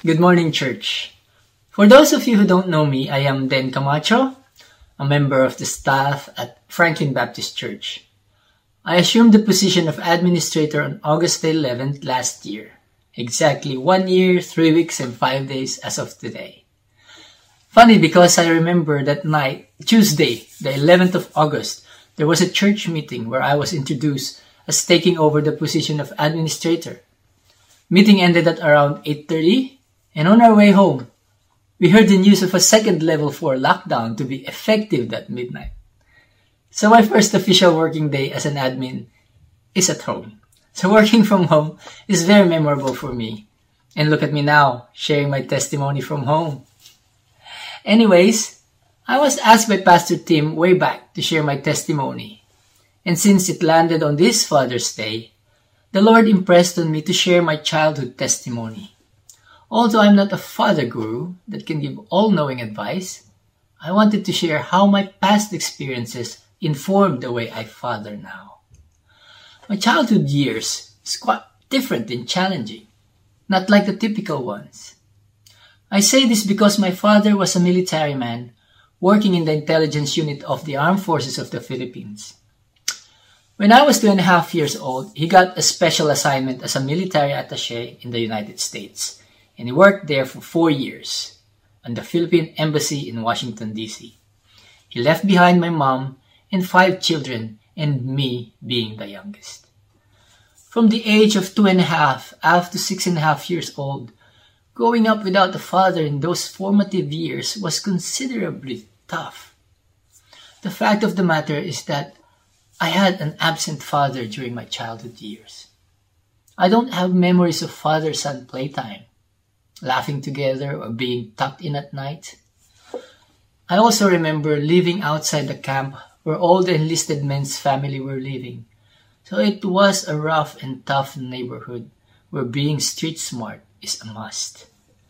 Good morning, church. For those of you who don't know me, I am Den Camacho, a member of the staff at Franklin Baptist Church. I assumed the position of administrator on August 11th last year. Exactly 1 year, 3 weeks, and 5 days as of today. Funny because I remember that night, Tuesday, the 11th of August, there was a church meeting where I was introduced as taking over the position of administrator. Meeting ended at around 8:30, and on our way home, we heard the news of a second level 4 lockdown to be effective that midnight. So my first official working day as an admin is at home. So working from home is very memorable for me. And look at me now, sharing my testimony from home. Anyways, I was asked by Pastor Tim way back to share my testimony. And since it landed on this Father's Day, the Lord impressed on me to share my childhood testimony. Although I'm not a father guru that can give all-knowing advice, I wanted to share how my past experiences informed the way I father now. My childhood years is quite different and challenging, not like the typical ones. I say this because my father was a military man working in the intelligence unit of the Armed Forces of the Philippines. When I was 2.5 years old, he got a special assignment as a military attaché in the United States, and he worked there for 4 years on the Philippine Embassy in Washington, D.C. He left behind my mom and 5 children, and me being the youngest. From the age of 2.5 up to 6.5 years old, growing up without a father in those formative years was considerably tough. The fact of the matter is that I had an absent father during my childhood years. I don't have memories of father-son playtime, laughing together or being tucked in at night. I also remember living outside the camp where all the enlisted men's family were living. So it was a rough and tough neighborhood where being street smart is a must.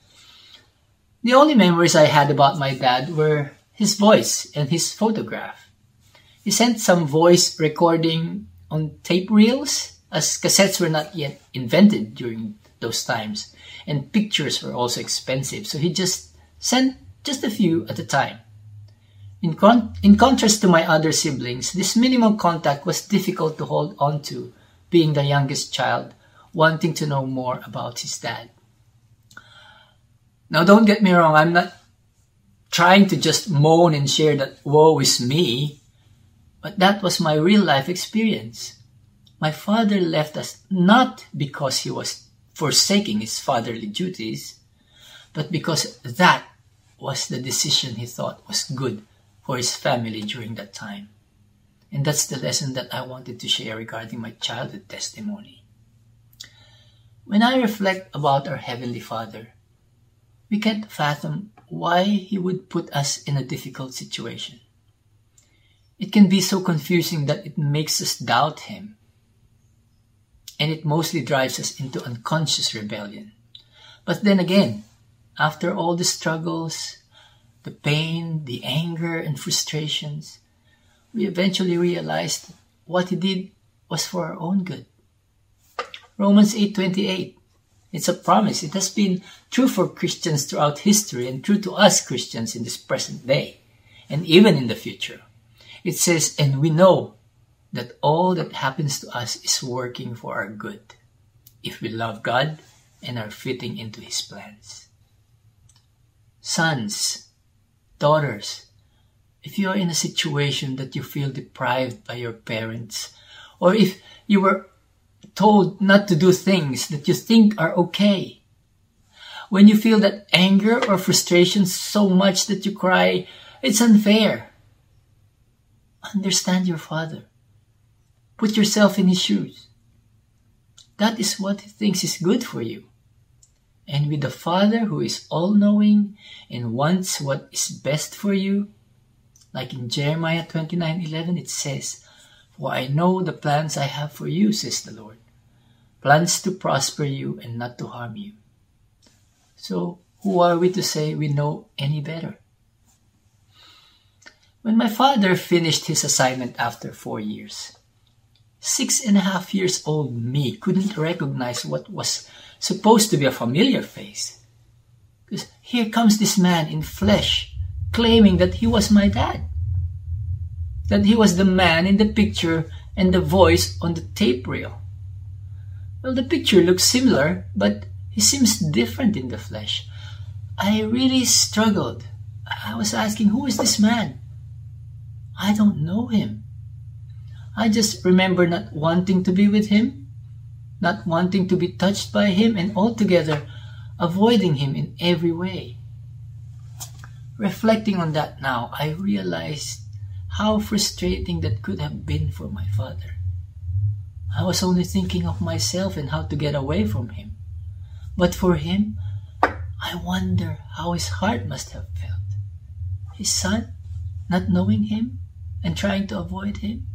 The only memories I had about my dad were his voice and his photograph. He sent some voice recording on tape reels, as cassettes were not yet invented during those times, and pictures were also expensive, so he just sent just a few at a time. In contrast to my other siblings, this minimal contact was difficult to hold on to, being the youngest child, wanting to know more about his dad. Now don't get me wrong, I'm not trying to just moan and share that woe is me, but that was my real life experience. My father left us not because he was forsaking his fatherly duties, but because that was the decision he thought was good for his family during that time. And that's the lesson that I wanted to share regarding my childhood testimony. When I reflect about our Heavenly Father, we can't fathom why He would put us in a difficult situation. It can be so confusing that it makes us doubt Him. And it mostly drives us into unconscious rebellion. But then again, after all the struggles, the pain, the anger, and frustrations, we eventually realized what He did was for our own good. Romans 8:28. It's a promise. It has been true for Christians throughout history and true to us Christians in this present day and even in the future. It says, and we know that all that happens to us is working for our good if we love God and are fitting into His plans. Sons, daughters, if you are in a situation that you feel deprived by your parents, or if you were told not to do things that you think are okay, when you feel that anger or frustration so much that you cry, it's unfair, understand your father. Put yourself in his shoes. That is what he thinks is good for you. And with a Father who is all-knowing and wants what is best for you, like in Jeremiah 29:11, it says, "For I know the plans I have for you, says the Lord, plans to prosper you and not to harm you." So who are we to say we know any better? When my father finished his assignment after 4 years, 6.5 years old me couldn't recognize what was supposed to be a familiar face. here comes this man in flesh claiming that he was my dad, that he was the man in the picture and the voice on the tape reel. Well, the picture looks similar, but he seems different in the flesh. I really struggled. I was asking, who is this man? I don't know him. I just remember not wanting to be with him, not wanting to be touched by him, and altogether avoiding him in every way. Reflecting on that now, I realized how frustrating that could have been for my father. I was only thinking of myself and how to get away from him. But for him, I wonder how his heart must have felt. His son, not knowing him and trying to avoid him.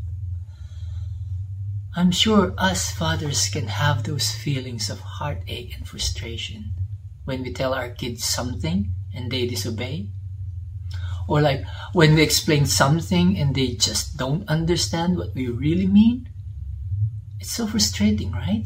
I'm sure us fathers can have those feelings of heartache and frustration when we tell our kids something and they disobey. Or like when we explain something and they just don't understand what we really mean. It's so frustrating, right?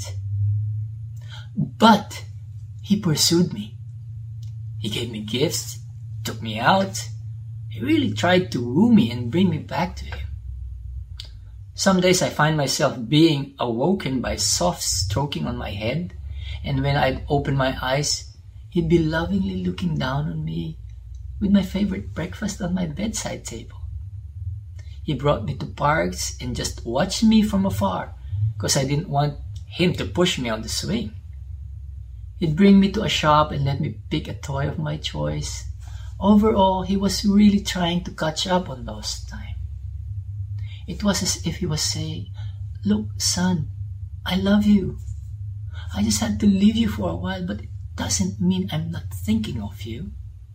But he pursued me. He gave me gifts, took me out. He really tried to woo me and bring me back to him. Some days I find myself being awoken by soft stroking on my head, and when I'd open my eyes, he'd be lovingly looking down on me with my favorite breakfast on my bedside table. He brought me to parks and just watched me from afar because I didn't want him to push me on the swing. He'd bring me to a shop and let me pick a toy of my choice. Overall, he was really trying to catch up on lost time. It was as if he was saying, "Look, son, I love you. I just had to leave you for a while, but it doesn't mean I'm not thinking of you."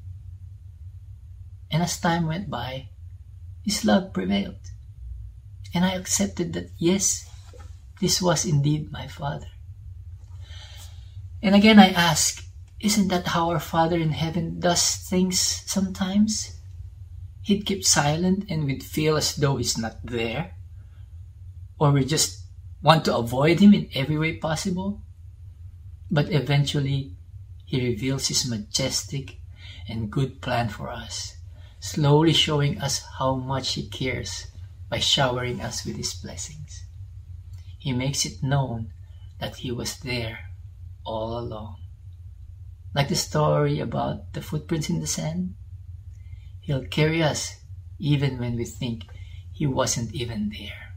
And as time went by, his love prevailed. And I accepted that, yes, this was indeed my father. And again I ask, isn't that how our Father in heaven does things sometimes? He'd keep silent and we'd feel as though he's not there. Or we just want to avoid him in every way possible. But eventually, he reveals his majestic and good plan for us, slowly showing us how much he cares by showering us with his blessings. He makes it known that he was there all along. Like the story about the footprints in the sand, he'll carry us even when we think he wasn't even there.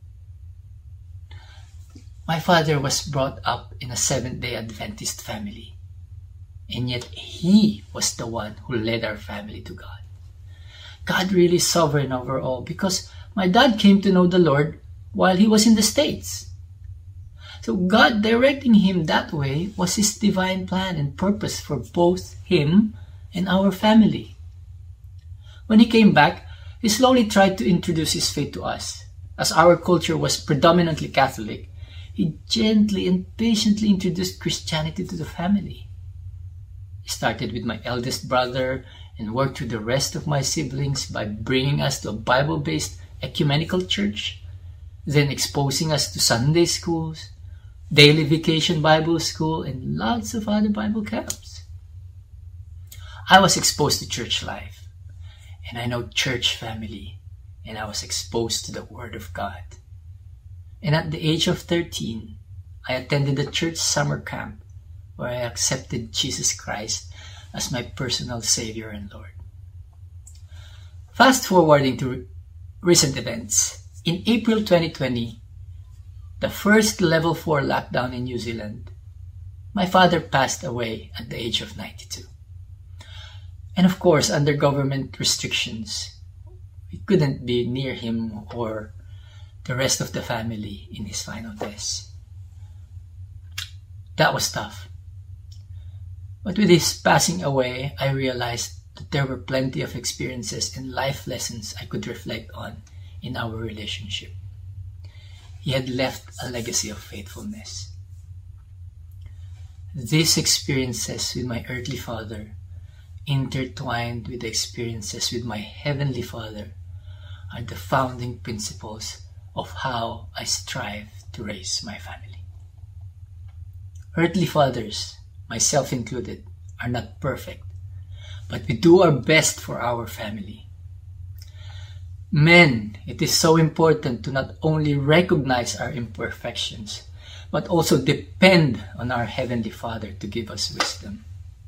My father was brought up in a Seventh-day Adventist family, and yet he was the one who led our family to God. God really is sovereign over all because my dad came to know the Lord while he was in the States. So God directing him that way was his divine plan and purpose for both him and our family. When he came back, he slowly tried to introduce his faith to us. As our culture was predominantly Catholic, he gently and patiently introduced Christianity to the family. He started with my eldest brother and worked with the rest of my siblings by bringing us to a Bible-based ecumenical church, then exposing us to Sunday schools, daily vacation Bible school, and lots of other Bible camps. I was exposed to church life, and I know church family, and I was exposed to the Word of God. And at the age of 13, I attended a church summer camp where I accepted Jesus Christ as my personal Savior and Lord. Fast forwarding to recent events, in April 2020, the first level 4 lockdown in New Zealand, my father passed away at the age of 92. And of course, under government restrictions, we couldn't be near him or the rest of the family in his final days. That was tough. But with his passing away, I realized that there were plenty of experiences and life lessons I could reflect on in our relationship. He had left a legacy of faithfulness. These experiences with my earthly father, intertwined with the experiences with my heavenly Father, are the founding principles of how I strive to raise my family. Earthly fathers, myself included, are not perfect. but we do our best for our family. Men, it is so important to not only recognize our imperfections, but also depend on our Heavenly Father to give us wisdom.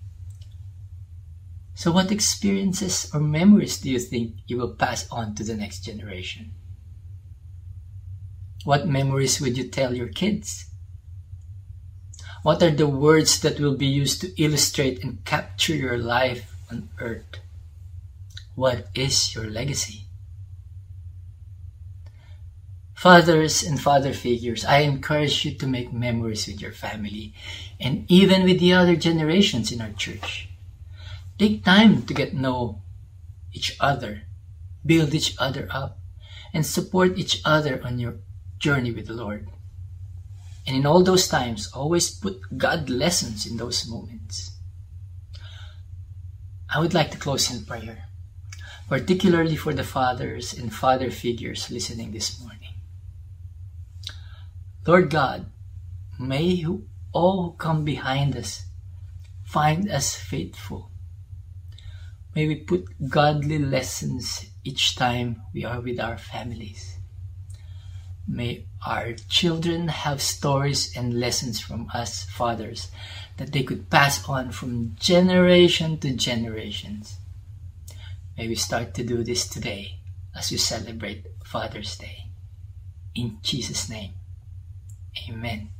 So what experiences or memories do you think you will pass on to the next generation? What memories would you tell your kids? What are the words that will be used to illustrate and capture your life on earth? What is your legacy? Fathers and father figures, I encourage you to make memories with your family and even with the other generations in our church. Take time to get to know each other, build each other up, and support each other on your journey with the Lord. And in all those times, always put God lessons in those moments. I would like to close in prayer, particularly for the fathers and father figures listening this morning. Lord God, may all who come behind us find us faithful. May we put godly lessons each time we are with our families. May our children have stories and lessons from us fathers that they could pass on from generation to generations. May we start to do this today as we celebrate Father's Day. In Jesus' name, amen.